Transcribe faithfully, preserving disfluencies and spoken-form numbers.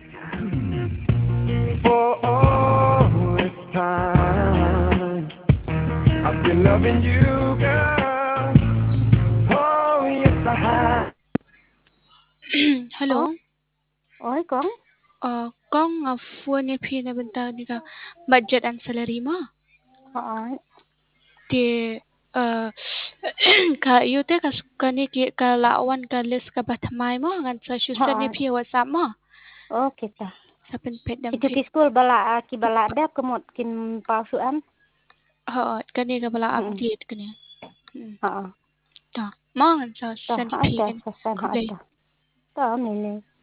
For all this time, I've been loving you, girl. Oh, yes, I have. Hello. Oi con. Uh, con uh, phone ni phi na benta ni ka budget and salary mo. Oi. Ti uh, ka you te ka kani ki ka lawan ka list ka batmai mo ngan sa shusen ni Oi. phi WhatsApp mo. Okay ta. Sa pen pet dam Itu phi. ki school bala ki bala dah kemot kin palsuan. Ha kani ka bala Hmm. update kani. Ha. Ta mo ngan sa Ta sa ni ha phi ta kani. sa san ha Kulay. ta. Ta ni ni.